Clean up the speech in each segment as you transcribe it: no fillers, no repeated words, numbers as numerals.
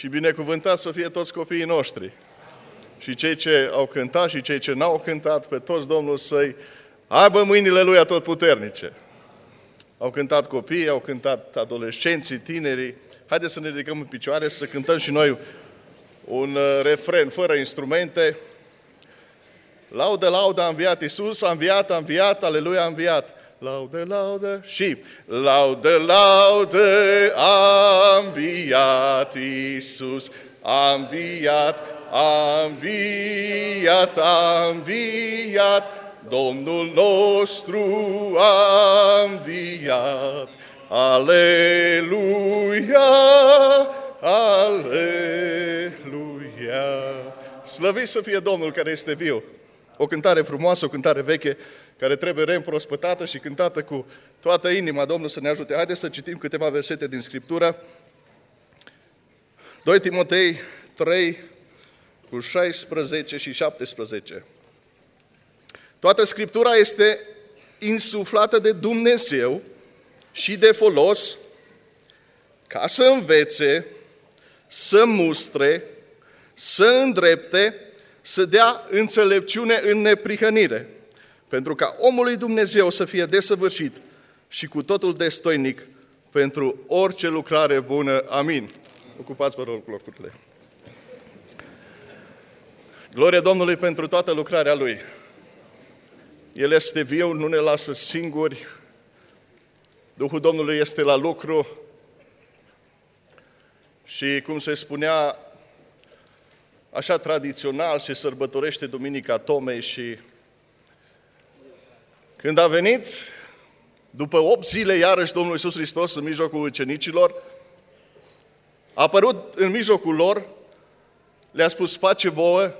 Și binecuvântat să fie toți copiii noștri. Și cei ce au cântat și cei ce n-au cântat, pe toți Domnul să-i aibă mâinile Lui atotputernice. Au cântat copiii, au cântat adolescenții, tinerii. Haideți să ne ridicăm în picioare, să cântăm și noi un refren fără instrumente. Laudă, laudă, a înviat Iisus, a înviat, aleluia, a înviat. Laudă, laudă și laudă, laudă, a înviat Iisus, a înviat, a înviat, a înviat, Domnul nostru a înviat. Aleluia, aleluia. Slăvit să fie Domnul care este viu. O cântare frumoasă, o cântare veche, care trebuie reîmprospătată și cântată cu toată inima. Domnul să ne ajute. Haideți să citim câteva versete din Scriptură. 2 Timotei 3, cu 16 și 17. Toată Scriptura este insuflată de Dumnezeu și de folos ca să învețe, să mustre, să îndrepte, să dea înțelepciune în neprihănire, pentru ca omul lui Dumnezeu să fie desăvârșit și cu totul destoinic pentru orice lucrare bună. Amin. Ocupați, vă rog, locurile. Glorie Domnului pentru toată lucrarea Lui. El este viu, nu ne lasă singuri. Duhul Domnului este la lucru. Și cum se spunea, așa tradițional se sărbătorește Duminica Tomei și când a venit, după 8 zile, iarăși Domnul Iisus Hristos în mijlocul ucenicilor, a apărut în mijlocul lor, le-a spus, pace vouă.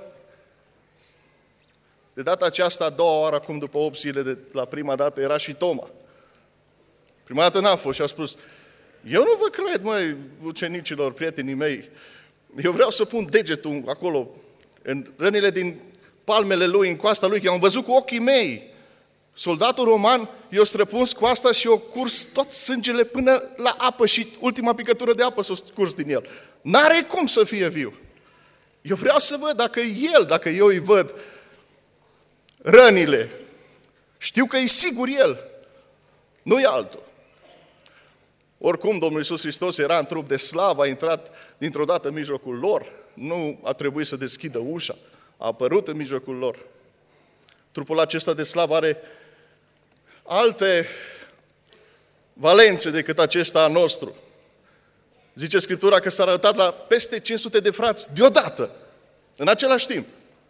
De data aceasta, a doua oară, acum după 8 zile de la prima dată, era și Toma. Prima dată n-a fost și a spus, eu nu vă cred, măi, ucenicilor, prietenii mei, eu vreau să pun degetul acolo, în rănile din palmele lui, în coasta lui, că am văzut cu ochii mei. Soldatul roman i-a străpuns coasta și i-a curs tot sângele până la apă și ultima picătură de apă s-a curs din el. N-are cum să fie viu. Eu vreau să văd dacă eu îi văd rănile. Știu că e sigur el, nu e altul. Oricum, Domnul Iisus Hristos era în trup de slavă, a intrat dintr-o dată în mijlocul lor, nu a trebuit să deschidă ușa, a apărut în mijlocul lor. Trupul acesta de slavă are alte valențe decât acesta a nostru. Zice Scriptura că s-a arătat la peste 500 de frați deodată, în același timp.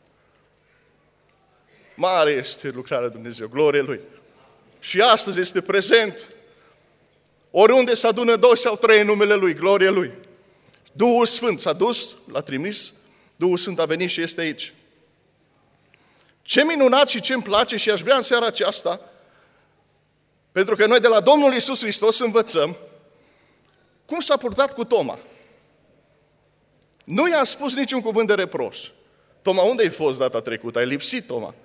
Mare este lucrarea lui Dumnezeu, glorie Lui. Și astăzi este prezent. Oriunde se adună 2 sau 3 în numele Lui, glorie Lui. Duhul Sfânt s-a dus, l-a trimis, Duhul Sfânt a venit și este aici. Ce minunat și ce îmi place și aș vrea în seara aceasta, pentru că noi de la Domnul Iisus Hristos învățăm cum s-a purtat cu Toma. Nu i-a spus niciun cuvânt de reproș. Toma, unde ai fost data trecută? Ai lipsit, Toma.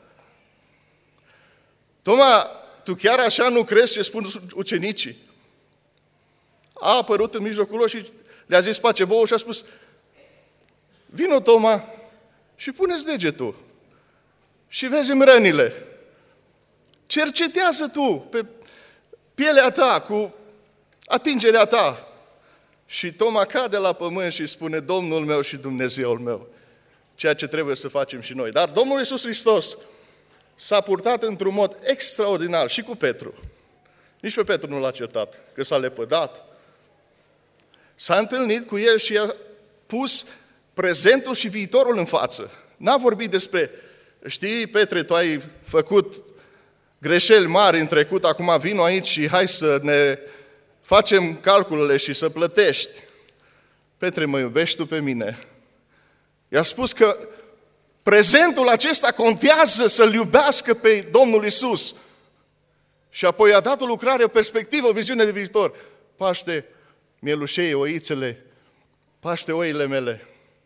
Toma, tu chiar așa nu crezi ce spun ucenicii? A apărut în mijlocul lor și le-a zis pace vouă și a spus, vino, Toma, și puneți degetul și vezi-mi rănile. Cercetează tu pe pielea ta cu atingerea ta. Și Toma cade la pământ și spune, Domnul meu și Dumnezeul meu, ceea ce trebuie să facem și noi. Dar Domnul Iisus Hristos s-a purtat într-un mod extraordinar și cu Petru. Nici pe Petru nu l-a certat, că s-a lepădat. S-a întâlnit cu el și i-a pus prezentul și viitorul în față. N-a vorbit despre, știi, Petre, tu ai făcut greșeli mari în trecut, acum vino aici și hai să ne facem calculele și să plătești. Petre, mă iubești tu pe mine? I-a spus că prezentul acesta contează să-L iubească pe Domnul Iisus. Și apoi a dat o lucrare, o perspectivă, o viziune de viitor. Paște mielușei, oițele, paște oile mele.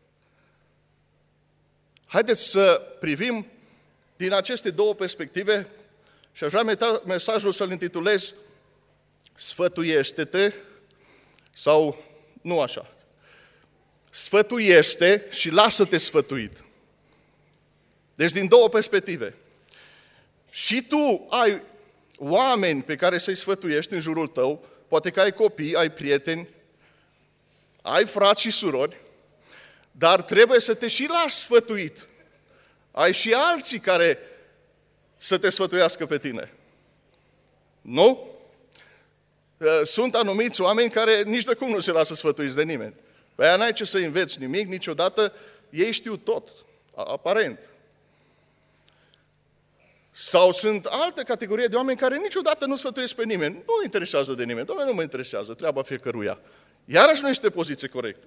Haideți să privim din aceste două perspective și aș vrea mesajul să-l intitulez Sfătuiește-te sau nu așa. sfătuiește și lasă-te sfătuit. Deci din două perspective. Și tu ai oameni pe care să-i sfătuiești în jurul tău, poate că ai copii, ai prieteni, ai frați și surori, dar trebuie să te și lași sfătuit. Ai și alții care să te sfătuiască pe tine. Nu? Sunt anumiți oameni care nici de cum nu se lasă sfătuiți de nimeni. Pe aia n-ai ce să înveți nimic, niciodată, ei știu tot, aparent. Sau sunt altă categorie de oameni care niciodată nu sfătuiesc pe nimeni. Nu interesează de nimeni. Doamne, nu mă interesează, treaba fiecăruia. Iarăși nu este poziție corectă.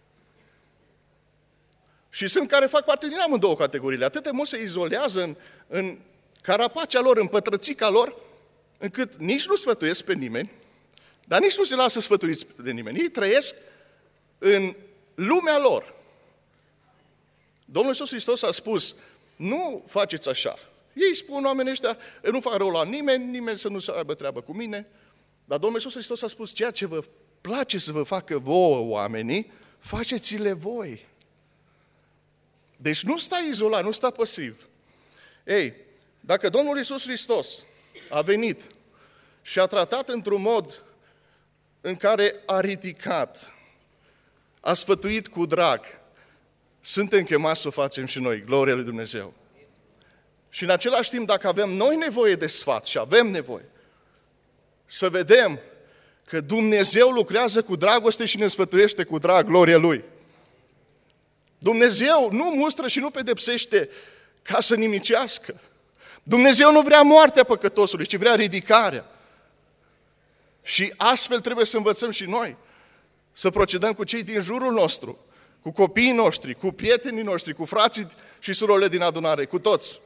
Și sunt care fac parte din amândouă categoriile. Atât de mult se izolează în carapacea lor, în pătrățica lor, încât nici nu sfătuiesc pe nimeni, dar nici nu se lasă sfătuiți de nimeni. Ei trăiesc în lumea lor. Domnul Iisus Hristos a spus, nu faceți așa. Ei spun, oamenii ăștia, nu fac rău la nimeni, nimeni să nu să aibă treabă cu mine. Dar Domnul Iisus Hristos a spus, ceea ce vă place să vă facă vouă oamenii, faceți-le voi. Deci nu stai izolat, nu stai pasiv. Ei, dacă Domnul Iisus Hristos a venit și a tratat într-un mod în care a ridicat, a sfătuit cu drag, suntem chemați să o facem și noi, gloria lui Dumnezeu. Și în același timp, dacă avem noi nevoie de sfat și avem nevoie, să vedem că Dumnezeu lucrează cu dragoste și ne sfătuiește cu drag, gloria Lui. Dumnezeu nu mustră și nu pedepsește ca să nimicească. Dumnezeu nu vrea moartea păcătosului, ci vrea ridicarea. Și astfel trebuie să învățăm și noi, să procedăm cu cei din jurul nostru, cu copiii noștri, cu prietenii noștri, cu frații și surorile din adunare, cu toți.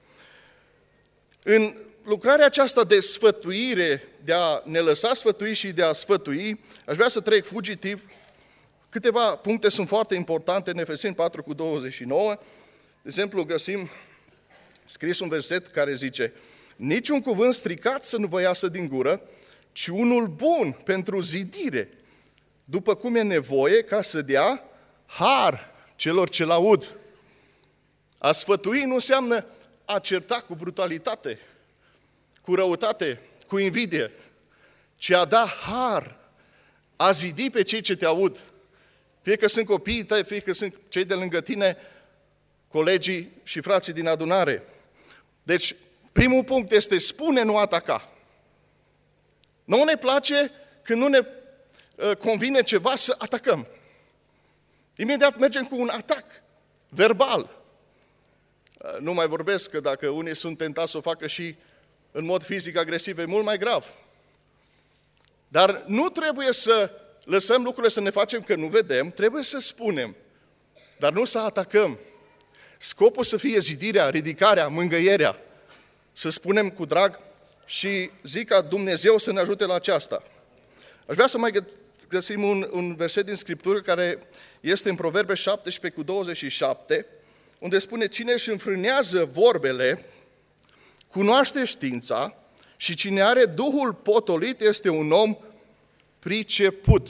În lucrarea aceasta de sfătuire, de a ne lăsa sfătui și de a sfătui, aș vrea să trec fugitiv. Câteva puncte sunt foarte importante în Efeseni 4:29. De exemplu, găsim scris un verset care zice, niciun cuvânt stricat să nu vă iasă din gură, ci unul bun pentru zidire, după cum e nevoie ca să dea har celor ce-l aud. A sfătui nu înseamnă a certa cu brutalitate, cu răutate, cu invidie, ci a da har, a zidi pe cei ce te aud. Fie că sunt copiii tăi, fie că sunt cei de lângă tine, colegii și frații din adunare. Deci, primul punct este spune, nu ataca. Nu ne place când nu ne convine ceva să atacăm. Imediat mergem cu un atac verbal. Nu mai vorbesc că dacă unii sunt tentați să o facă și în mod fizic agresiv, e mult mai grav. Dar nu trebuie să lăsăm lucrurile să ne facem că nu vedem, trebuie să spunem, dar nu să atacăm. Scopul să fie zidirea, ridicarea, mângâierea, să spunem cu drag și zic ca Dumnezeu să ne ajute la aceasta. Aș vrea să mai găsim un verset din Scriptură care este în Proverbe 17:27, unde spune, cine își înfrânează vorbele, cunoaște știința și cine are Duhul potolit este un om priceput.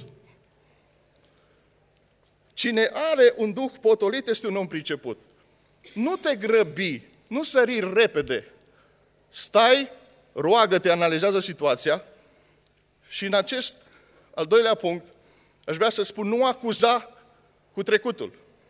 Cine are un Duh potolit este un om priceput. Nu te grăbi, nu sări repede. Stai, roagă-te, analizează situația și în acest al doilea punct aș vrea să spun, nu acuza cu trecutul.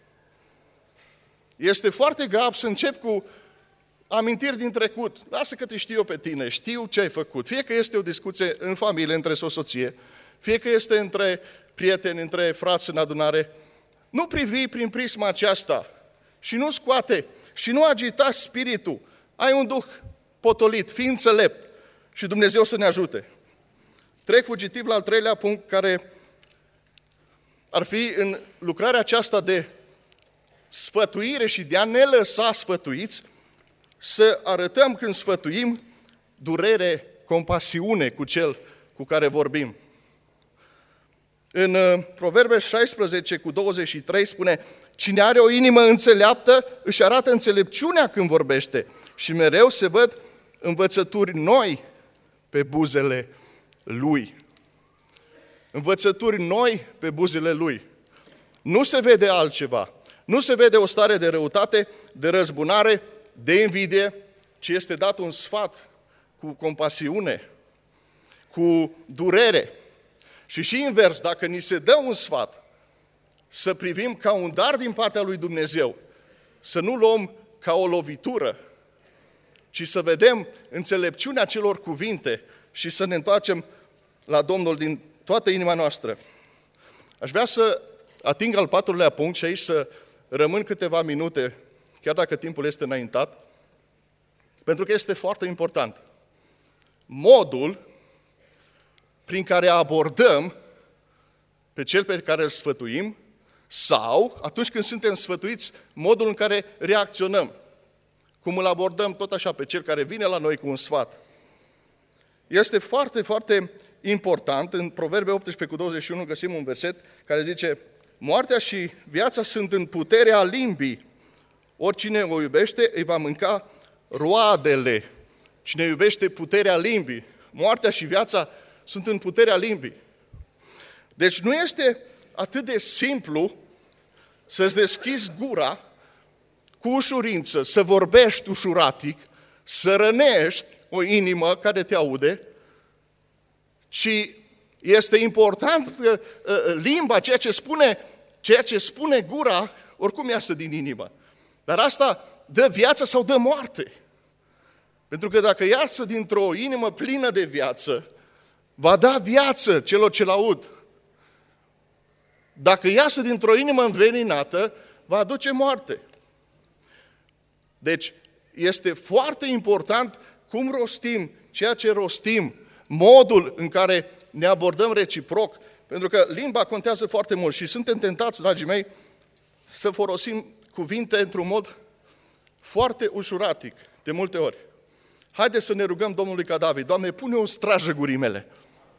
Este foarte grav să încep cu amintiri din trecut. Lasă că te știu eu pe tine, știu ce ai făcut. Fie că este o discuție în familie, între soție, fie că este între prieteni, între frați în adunare. Nu privi prin prisma aceasta și nu scoate și nu agita spiritul. Ai un Duh potolit, fii înțelept și Dumnezeu să ne ajute. Trec fugitiv la al treilea punct, care ar fi în lucrarea aceasta de sfătuire și de a ne lăsa sfătuiți, să arătăm când sfătuim durere, compasiune cu cel cu care vorbim. În Proverbe 16:23 spune, cine are o inimă înțeleaptă își arată înțelepciunea când vorbește și mereu se văd învățături noi pe buzele lui. Învățături noi pe buzele lui. Nu se vede altceva. Nu se vede o stare de răutate, de răzbunare, de invidie, ci este dat un sfat cu compasiune, cu durere. Și invers, dacă ni se dă un sfat, să privim ca un dar din partea lui Dumnezeu, să nu luăm ca o lovitură, ci să vedem înțelepciunea celor cuvinte și să ne întoarcem la Domnul din toată inima noastră. Aș vrea să ating al 4-lea punct și aici să rămân câteva minute, chiar dacă timpul este înaintat, pentru că este foarte important. Modul prin care abordăm pe cel pe care îl sfătuim sau, atunci când suntem sfătuiți, modul în care reacționăm. Cum îl abordăm tot așa pe cel care vine la noi cu un sfat. Este foarte, foarte important. În Proverbe 18:21 găsim un verset care zice: moartea și viața sunt în puterea limbii. Oricine o iubește îi va mânca roadele. Cine iubește puterea limbii. Moartea și viața sunt în puterea limbii. Deci nu este atât de simplu să-ți deschizi gura cu ușurință, să vorbești ușuratic, să rănești o inimă care te aude, ci este important că limba, ceea ce spune gura, oricum iasă din inimă. Dar asta dă viață sau dă moarte. Pentru că dacă iasă dintr-o inimă plină de viață, va da viață celor ce-l aud. Dacă iasă dintr-o inimă înveninată, va aduce moarte. Deci, este foarte important cum rostim ceea ce rostim, modul în care ne abordăm reciproc, pentru că limba contează foarte mult și suntem tentați, dragii mei, să folosim cuvinte într-un mod foarte ușuratic, de multe ori. Haideți să ne rugăm Domnului ca David: Doamne, pune o strajă gurii mele.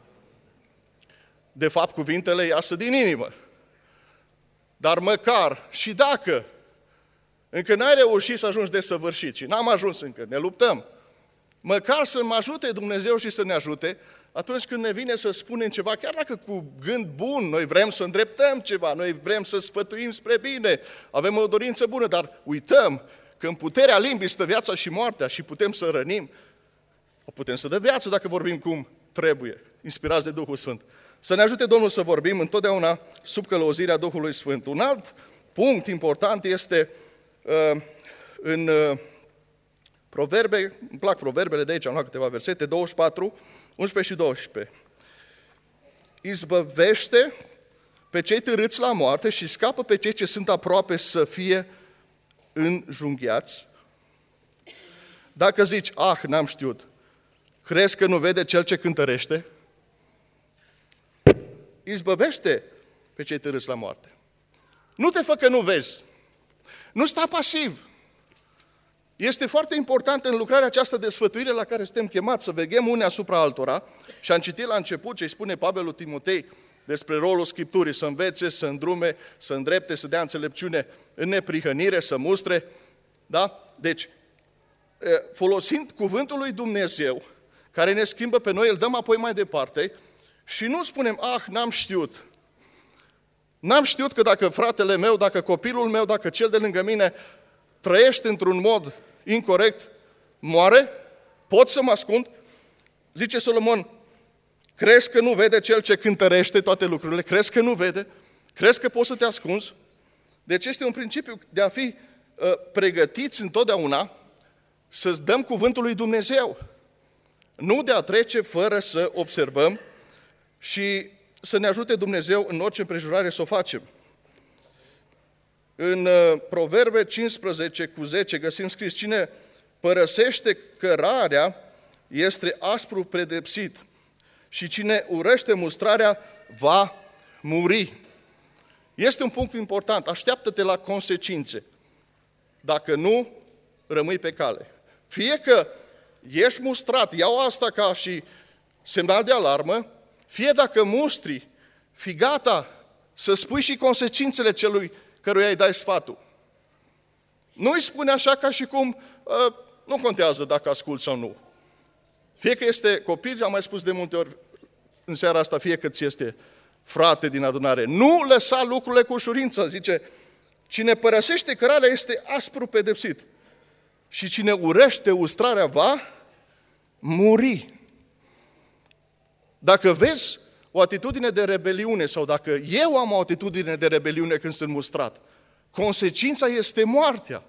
De fapt, cuvintele iasă din inimă. Dar măcar și dacă încă n-ai reușit să ajungi desăvârșit și n-am ajuns încă, ne luptăm, măcar să mă ajute Dumnezeu și să ne ajute atunci când ne vine să spunem ceva, chiar dacă cu gând bun, noi vrem să îndreptăm ceva, noi vrem să sfătuim spre bine, avem o dorință bună, dar uităm că în puterea limbii stă viața și moartea și putem să rănim, o putem să dă viață dacă vorbim cum trebuie, inspirați de Duhul Sfânt. Să ne ajute Domnul să vorbim întotdeauna sub călăuzirea Duhului Sfânt. Un alt punct important este în Proverbe, îmi plac proverbele, de aici am luat câteva versete, 24, 11 și 12. Izbăvește pe cei târâți la moarte și scapă pe cei ce sunt aproape să fie înjunghiați. Dacă zici: n-am știut, crezi că nu vede cel ce cântărește? Izbăvește pe cei târâți la moarte. Nu te fă că nu vezi. Nu sta pasiv. Este foarte important în lucrarea aceasta de sfătuire la care suntem chemați să veghem unii asupra altora. Și am citit la început ce îi spune Pavel lui Timotei despre rolul Scripturii: să învețe, să îndrume, să îndrepte, să dea înțelepciune în neprihănire, să mustre. Da? Deci, folosind cuvântul lui Dumnezeu, care ne schimbă pe noi, îl dăm apoi mai departe și nu spunem: n-am știut. N-am știut că dacă fratele meu, dacă copilul meu, dacă cel de lângă mine trăiește într-un mod incorect, moare, pot să mă ascund? Zice Solomon: crezi că nu vede cel ce cântărește toate lucrurile? Crezi că nu vede? Crezi că poți să te ascunzi? Deci este un principiu de a fi pregătiți întotdeauna să dăm cuvântul lui Dumnezeu. Nu de a trece fără să observăm și să ne ajute Dumnezeu în orice împrejurare să o facem. În Proverbe 15:10 găsim scris: cine părăsește cărarea este aspru pedepsit și cine urăște mustrarea va muri. Este un punct important. Așteaptă-te la consecințe. Dacă nu, rămâi pe cale. Fie că ești mustrat, iau asta ca și semnal de alarmă, fie dacă mustri, fii gata să spui și consecințele celui căruia îi dai sfatul. Nu îi spune așa ca și cum nu contează dacă asculți sau nu. Fie că este copil, am mai spus de multe ori în seara asta, fie că ți este frate din adunare. Nu lăsa lucrurile cu ușurință, zice, cine părăsește cărarea este aspru pedepsit și cine urăște ustrarea va muri. Dacă vezi o atitudine de rebeliune sau dacă eu am o atitudine de rebeliune când sunt mustrat, consecința este moartea.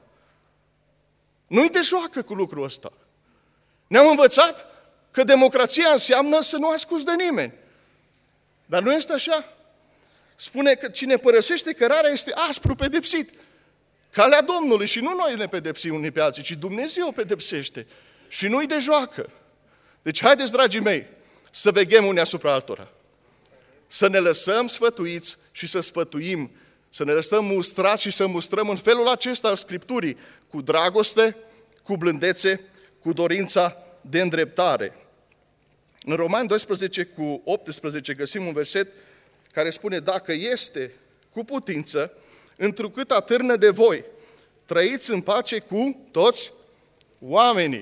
Nu-i de joacă cu lucrul ăsta. Ne-am învățat că democrația înseamnă să nu asculți de nimeni. Dar nu este așa. Spune că cine părăsește cărarea este aspru pedepsit. Calea Domnului și nu noi ne pedepsim unii pe alții, ci Dumnezeu pedepsește. Și nu-i de joacă. Deci haideți, dragii mei, să veghem unii asupra altora. Să ne lăsăm sfătuiți și să sfătuim. Să ne lăsăm mustrați și să mustrăm în felul acesta al Scripturii, cu dragoste, cu blândețe, cu dorința de îndreptare. În Romani 12 cu 18 găsim un verset care spune: dacă este cu putință, întrucât atârnă de voi, trăiți în pace cu toți oamenii.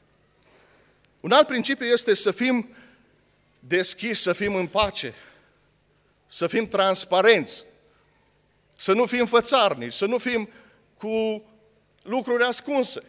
Un alt principiu este să fim deschiși, să fim în pace, să fim transparenți, să nu fim fățarnici, să nu fim cu lucruri ascunse.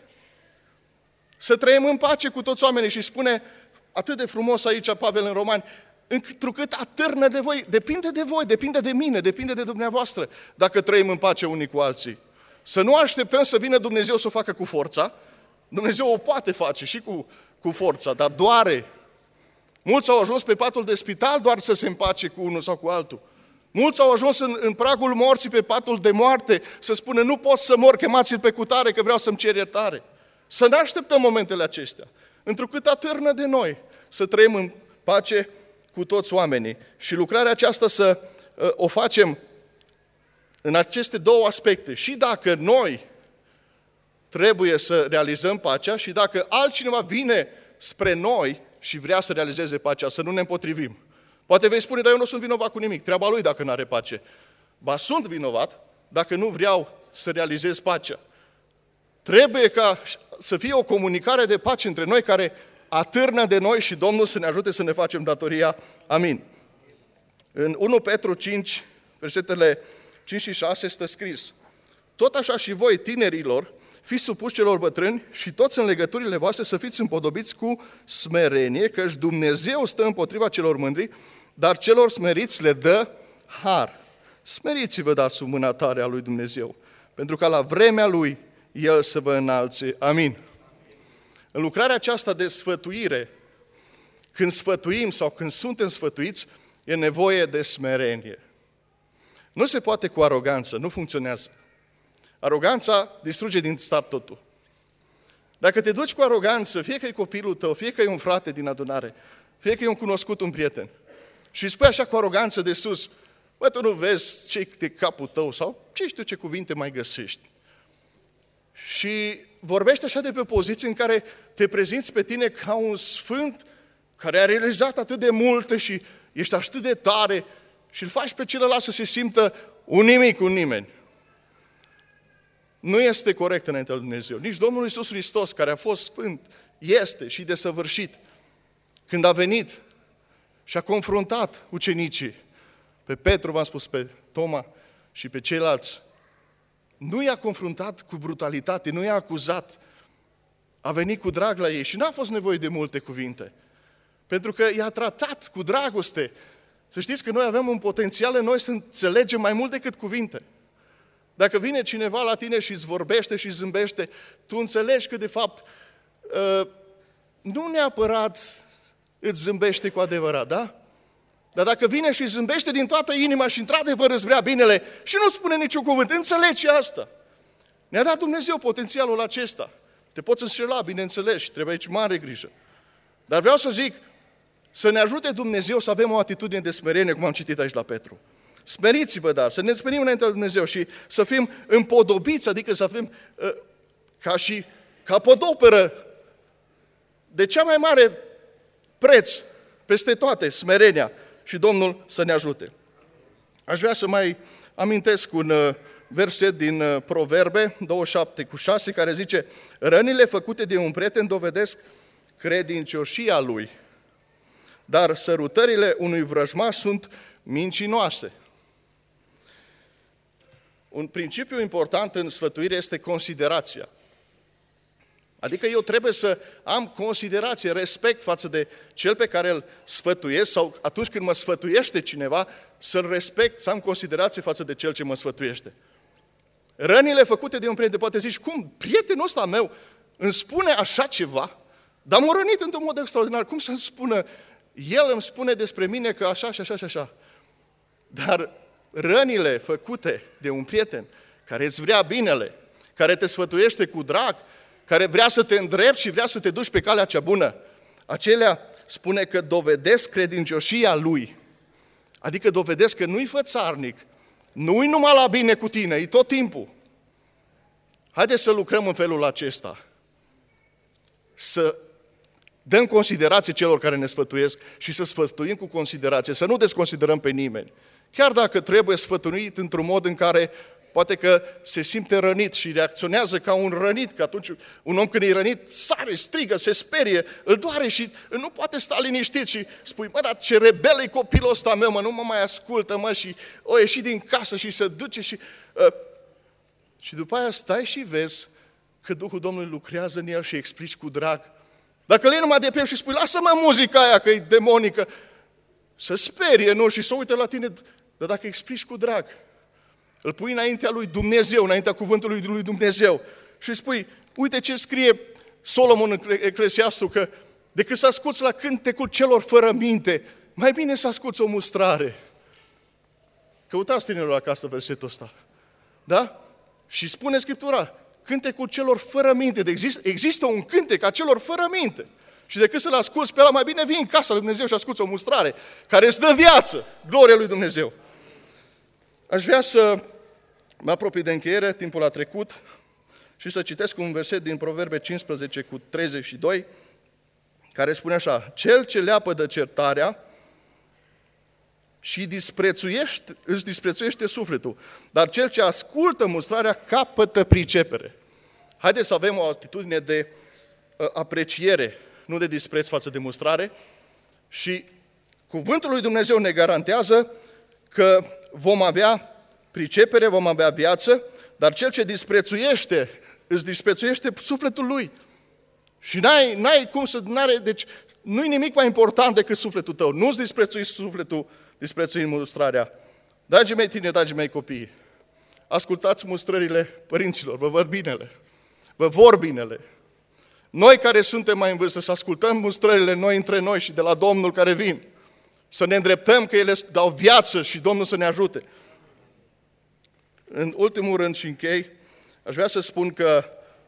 Să trăim în pace cu toți oamenii și spune atât de frumos aici Pavel în Romani, întrucât atârnă de voi, depinde de voi, depinde de mine, depinde de dumneavoastră, dacă trăim în pace unii cu alții. Să nu așteptăm să vină Dumnezeu să o facă cu forța. Dumnezeu o poate face și cu forța, dar doare. Mulți au ajuns pe patul de spital doar să se împace cu unul sau cu altul. Mulți au ajuns în pragul morții pe patul de moarte să spună: nu pot să mor, chemați-l pe cutare că vreau să-mi cer iertare. Să ne așteptăm momentele acestea, întrucât atârnă de noi să trăim în pace cu toți oamenii. Și lucrarea aceasta să o facem în aceste două aspecte. Și dacă noi trebuie să realizăm pacea și dacă altcineva vine spre noi și vrea să realizeze pacea, să nu ne împotrivim. Poate vei spune: dar eu nu sunt vinovat cu nimic, treaba lui dacă nu are pace. Ba, sunt vinovat dacă nu vreau să realizez pacea. Trebuie ca să fie o comunicare de pace între noi care atârnă de noi și Domnul să ne ajute să ne facem datoria. Amin. În 1 Petru 5, versetele 5 și 6 este scris: tot așa și voi, tinerilor, fiți supuși celor bătrâni și toți în legăturile voastre să fiți împodobiți cu smerenie, căci Dumnezeu stă împotriva celor mândri, dar celor smeriți le dă har. Smeriți-vă, dar sub mâna tare a lui Dumnezeu, pentru ca la vremea lui El să vă înalțe. Amin. În lucrarea aceasta de sfătuire, când sfătuim sau când suntem sfătuiți, e nevoie de smerenie. Nu se poate cu aroganță, nu funcționează. Aroganța distruge din start totul. Dacă te duci cu aroganță, fie că e copilul tău, fie că e un frate din adunare, fie că e un cunoscut, un prieten, și spui așa cu aroganță de sus: bă, tu nu vezi ce de capul tău sau ce știu ce cuvinte mai găsești. Și vorbești așa de pe poziție în care te prezinți pe tine ca un sfânt care a realizat atât de multe și ești atât de tare și îl faci pe celălalt să se simtă un nimic, un nimeni. Nu este corect înaintea lui Dumnezeu. Nici Domnul Iisus Hristos, care a fost sfânt, este și desăvârșit, când a venit și a confruntat ucenicii, pe Petru, v-am spus, pe Toma și pe ceilalți, nu i-a confruntat cu brutalitate, nu i-a acuzat, a venit cu drag la ei și n-a fost nevoie de multe cuvinte, pentru că i-a tratat cu dragoste. Să știți că noi avem un potențial în noi să înțelegem mai mult decât cuvinte. Dacă vine cineva la tine și îți vorbește și zâmbește, tu înțelegi că de fapt nu neapărat îți zâmbește cu adevărat, da? Dar dacă vine și zâmbește din toată inima și într-adevăr îți vrea binele și nu spune niciun cuvânt, înțelegi asta. Ne-a dat Dumnezeu potențialul acesta. Te poți înșela, bineînțeles, și trebuie aici mare grijă. Dar vreau să zic, să ne ajute Dumnezeu să avem o atitudine de smerenie, cum am citit aici la Petru. Smeriți-vă, dar să ne smerim înaintea lui Dumnezeu și să fim împodobiți, adică să fim ca și capodoperă de cea mai mare preț peste toate, smerenia, și Domnul să ne ajute. Aș vrea să mai amintesc un verset din Proverbe 27:6 care zice: rănile făcute de un prieten dovedesc credincioșia lui, dar sărutările unui vrăjmaș sunt mincinoase. Un principiu important în sfătuire este considerația. Adică eu trebuie să am considerație, respect față de cel pe care îl sfătuiesc sau atunci când mă sfătuiește cineva, să-l respect, să am considerație față de cel ce mă sfătuiește. Rănile făcute de un prieten, poate zici, cum prietenul ăsta meu îmi spune așa ceva, dar m-a rănit într-un mod extraordinar, cum să-mi spună, el îmi spune despre mine că așa și așa și așa. Dar rănile făcute de un prieten care îți vrea binele, care te sfătuiește cu drag, care vrea să te îndrepți și vrea să te duci pe calea cea bună, acelea spune că dovedesc credincioșia lui. Adică dovedesc că nu-i fățarnic, nu-i numai la bine cu tine, e tot timpul. Haideți să lucrăm în felul acesta. Să dăm considerație celor care ne sfătuiesc și să sfătuim cu considerație, să nu desconsiderăm pe nimeni. Chiar dacă trebuie sfătuit într-un mod în care poate că se simte rănit și reacționează ca un rănit, că atunci un om când e rănit sare, strigă, se sperie, îl doare și nu poate sta liniștit și spui, mă, dar ce rebel e copilul ăsta meu, mă, nu mă mai ascultă, mă, și o ieși din casă și se duce și după aia stai și vezi că Duhul Domnului lucrează în el și explici cu drag. Dacă îl iei numai de piept și spui, lasă-mă muzica aia că e demonică, să sperie, nu? Și să uite la tine, dar dacă explici cu drag, îl pui înaintea lui Dumnezeu, înaintea cuvântului lui Dumnezeu și spui, uite ce scrie Solomon în Eclesiastul, că decât să asculți la cântecul celor fără minte, mai bine să asculți o mustrare. Căutați tinerilor acasă versetul ăsta. Da? Și spune Scriptura, cântecul celor fără minte. Există un cântec a celor fără minte. Și decât să-l asculți pe ăla, mai bine vii în casa lui Dumnezeu și asculți o mustrare care îți dă viață, gloria lui Dumnezeu. Aș vrea să mă apropii de încheiere, timpul a trecut, și să citesc un verset din Proverbe 15 cu 32, care spune așa, cel ce leapă de certarea și își disprețuiește sufletul, dar cel ce ascultă mustrarea capătă pricepere. Haideți să avem o atitudine de apreciere, nu de dispreț față de mustrare, și cuvântul lui Dumnezeu ne garantează că vom avea pricepere, vom avea viață, dar cel ce îți disprețuiește sufletul lui. Și n-ai cum să... Deci nu-i nimic mai important decât sufletul tău. Nu-ți disprețui sufletul, disprețui mustrarea. Dragii mei tineri, dragii mei copii, ascultați mustrările părinților, vă vor binele. Vă vor binele. Noi care suntem mai în vârstă, să ascultăm mustrările noi între noi și de la Domnul care vin. Să ne îndreptăm că ele dau viață și Domnul să ne ajute. În ultimul rând și închei, aș vrea să spun că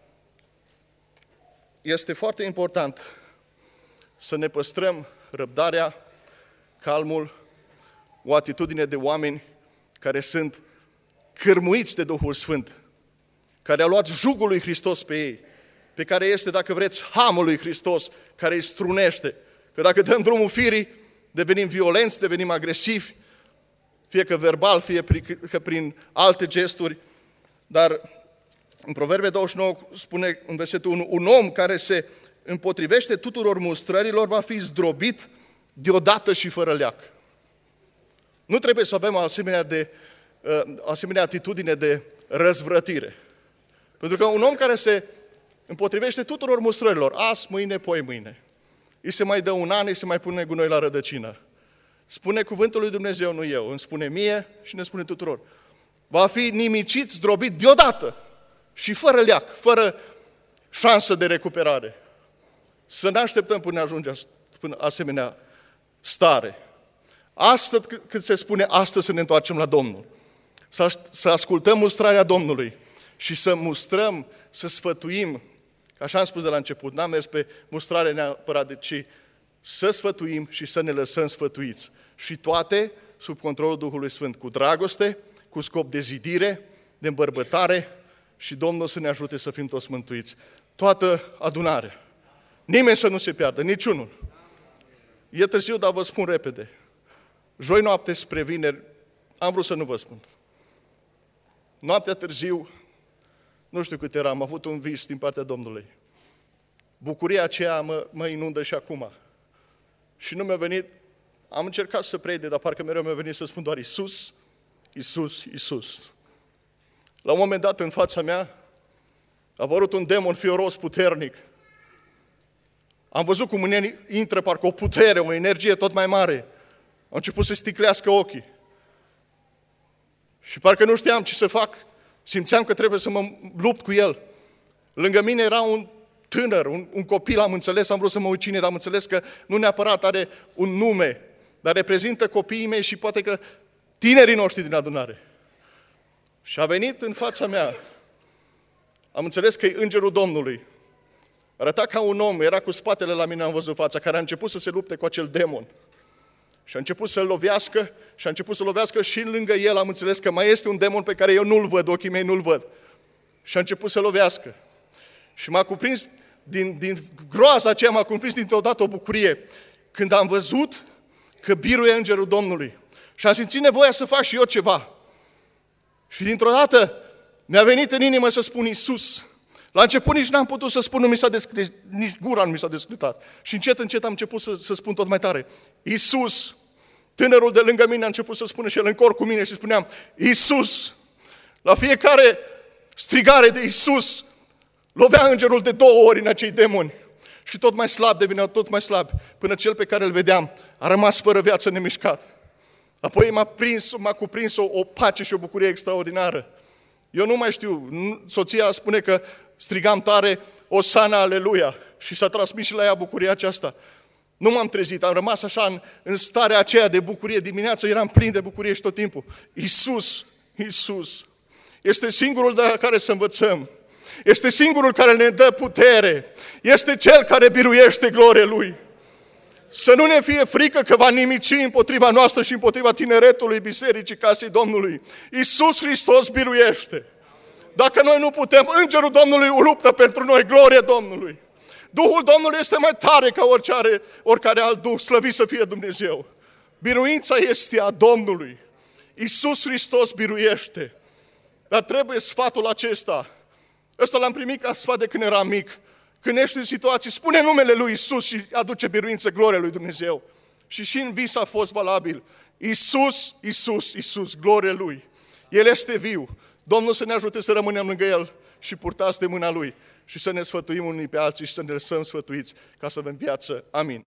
este foarte important să ne păstrăm răbdarea, calmul, o atitudine de oameni care sunt cârmuiți de Duhul Sfânt, care au luat jugul lui Hristos pe ei, pe care este, dacă vreți, hamul lui Hristos, care îi strunește. Că dacă dăm drumul firii, devenim violenți, devenim agresivi, fie că verbal, fie că prin alte gesturi, dar în Proverbe 29 spune în versetul 1, un om care se împotrivește tuturor mustrărilor va fi zdrobit deodată și fără leac. Nu trebuie să avem o asemenea atitudine de răzvrătire. Pentru că un om care se împotrivește tuturor mustrărilor, azi, mâine, poi mâine, îi se mai dă un an, îi se mai pune gunoi la rădăcină. Spune cuvântul lui Dumnezeu, nu eu, îmi spune mie și ne spune tuturor. Va fi nimicit, zdrobit deodată și fără leac, fără șansă de recuperare. Să ne așteptăm până ajunge până asemenea stare. Astăzi, când se spune astăzi să ne întoarcem la Domnul, să ascultăm mustrarea Domnului și să mustrăm, să sfătuim, așa am spus de la început, n-am mers pe mustrare neapărat, ci să sfătuim și să ne lăsăm sfătuiți. Și toate sub controlul Duhului Sfânt, cu dragoste, cu scop de zidire, de îmbărbătare și Domnul să ne ajute să fim toți mântuiți. Toată adunarea. Nimeni să nu se piardă, niciunul. E târziu, dar vă spun repede. Joi noapte spre vineri, am vrut să nu vă spun. Noaptea târziu, nu știu cât era, am avut un vis din partea Domnului. Bucuria aceea mă inundă și acum. Și nu mi-a venit am încercat să prede, dar parcă mereu mi-a venit să spun doar Iisus, Iisus, Iisus. La un moment dat, în fața mea, a apărut un demon fioros puternic. Am văzut cum în el intră parcă o putere, o energie tot mai mare. Am început să sticlească ochii. Și parcă nu știam ce să fac. Simțeam că trebuie să mă lupt cu el. Lângă mine era un tânăr, un copil, am înțeles, am vrut să mă uit cine, dar am înțeles că nu neapărat are un nume, dar reprezintă copiii mei și poate că tinerii noștri din adunare. Și a venit în fața mea. Am înțeles că e Îngerul Domnului. Arăta ca un om, era cu spatele la mine, am văzut fața, care a început să se lupte cu acel demon. Și a început să-l lovească, și a început să lovească și lângă el am înțeles că mai este un demon pe care eu nu-l văd, ochii mei nu-l văd. Și a început să lovească. Și m-a cuprins, din groaza aceea, m-a cuprins dintr-o dată o bucurie. Când am văzut că biruie Îngerul Domnului. Și am simțit nevoia să fac și eu ceva. Și dintr-o dată mi-a venit în inimă să spun Iisus. La început nici n-am putut să spun, nici gura nu mi s-a descretat. Și încet, încet am început să spun tot mai tare. Iisus. Tânărul de lângă mine a început să spună și el în cor cu mine și spuneam, Iisus. La fiecare strigare de Iisus, lovea îngerul de 2 ori în acei demoni. Și tot mai slab deveneau, tot mai slab, până cel pe care îl vedeam a rămas fără viață nemișcat. Apoi m-a cuprins o pace și o bucurie extraordinară. Eu nu mai știu, soția spune că strigam tare, Osana, aleluia, și s-a transmis și la ea bucuria aceasta. Nu m-am trezit, am rămas așa în starea aceea de bucurie. Dimineața eram plin de bucurie și tot timpul. Iisus, Iisus, este singurul de la care să învățăm. Este singurul care ne dă putere. Este Cel care biruiește gloria Lui. Să nu ne fie frică că va nimici împotriva noastră și împotriva tineretului Bisericii Casei Domnului. Iisus Hristos biruiește. Dacă noi nu putem, Îngerul Domnului luptă pentru noi, glorie Domnului. Duhul Domnului este mai tare ca oricare alt duh, slăvit să fie Dumnezeu. Biruința este a Domnului. Iisus Hristos biruiește. Dar trebuie sfatul acesta. Ăsta l-am primit ca sfat de când eram mic. Când ești în situații, spune numele lui Iisus și aduce biruință gloria lui Dumnezeu. Și în vis a fost valabil. Iisus, Iisus, Iisus, glorie Lui. El este viu. Domnul să ne ajute să rămânem lângă El și purtați de mâna Lui și să ne sfătuim unii pe alții și să ne lăsăm sfătuiți ca să avem viață. Amin.